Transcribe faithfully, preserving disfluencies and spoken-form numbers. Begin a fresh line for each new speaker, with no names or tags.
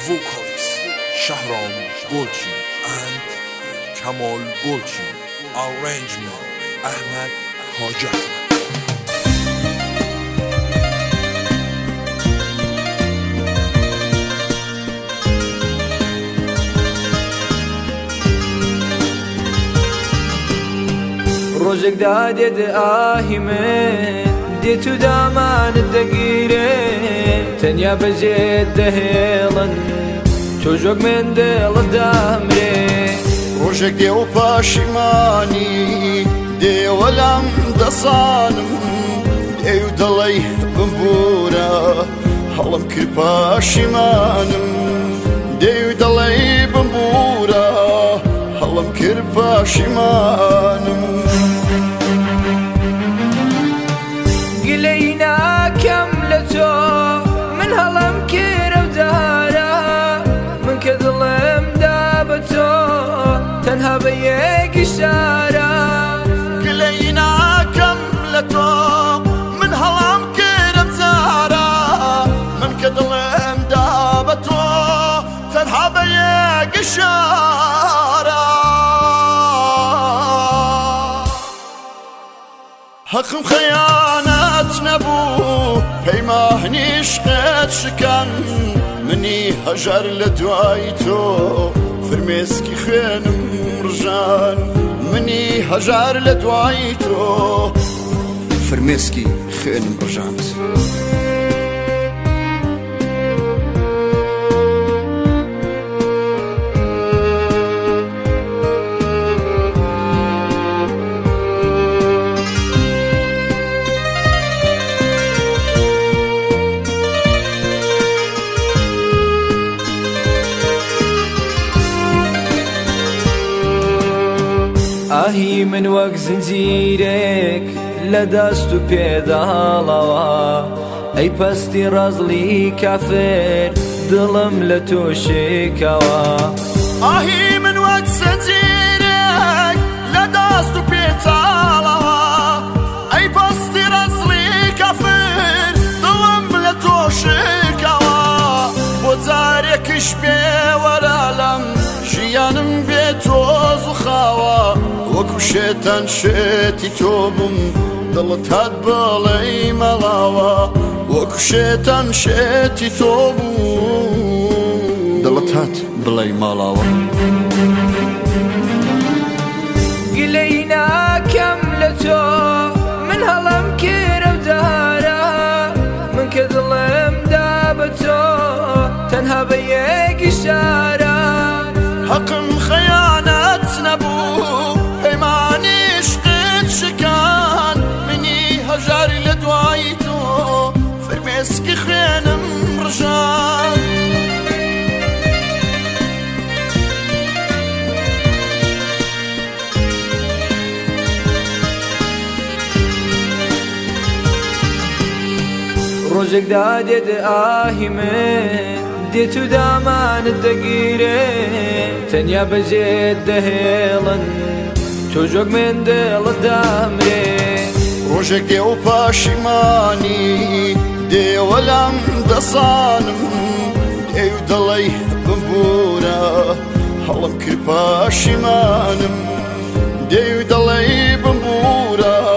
vocalist Shahram Golchin and Kamal Golchin. Arrangement Ahmad Hajat.
روزك دادد آهي من ديتو دامان الدقيرين تنيا بزيد دهيلن توجوك من ديل الدامرين
روزك ديو باشماني ديو لم دصانم ديو دلي بمبورا هلم كر باشمانم ديو دلي بمبورا هلم كر باشمانم
قلينا كملتو من هلم كير ودارا من كظلم دابتو تنها بيك الشارع.
قلينا كملتو من هلم كير ودارا من كظلم دابتو تنها بيك الشارع. حقم خيانات نبو بيماه نشقت شكن مني هجر لدوايتو فرميسكي خينم رجان مني هجر لدوايتو فرميسكي خينم رجان.
آهی من وەک زنجیرێک لە دەست و پێداڵەوە ئەی پەستی ڕەزڵی کافر دڵم لە تۆ شێکەوە.
ئاهی من وەک زنجیرێک لە دەست و پێداڵەوە ئەی پەستی ڕەزڵی کافر دڵم لە تۆ شێکەوە. بۆ جارێکیش پێوەرە لەم ژیانم بێ تۆز و خاوە وەکو شێتان شێتی تۆ بووم دڵت هات بەڵێی مەڵاوە وەکو شێتان شێتی تۆ بووم دڵت هات بڵێی ماڵاوە.
گلەی ناکەم لە تۆ من هەڵم کێرە و دارە من کە دڵم دا بە تۆ تەنها بە یەک ئیشارە.
حەقم خەیانەت نەبوو پەیمانی عشقت شکان منی هەژار لە دوای تۆ فرمێسکی خوێنم ڕژان.
ڕۆژێک دادێت ئاهی من دێت و دامانت دەگیرێ تەنیا بەجێت دەهێڵن تۆژۆک من دڵت دامرێ.
ڕۆژێک دێ و پاشیمانی دێوە لەم دەسانم دێ و دەڵێی بمبورە هەڵم کرد پاشیمانم دێ و دەڵێی بمبورە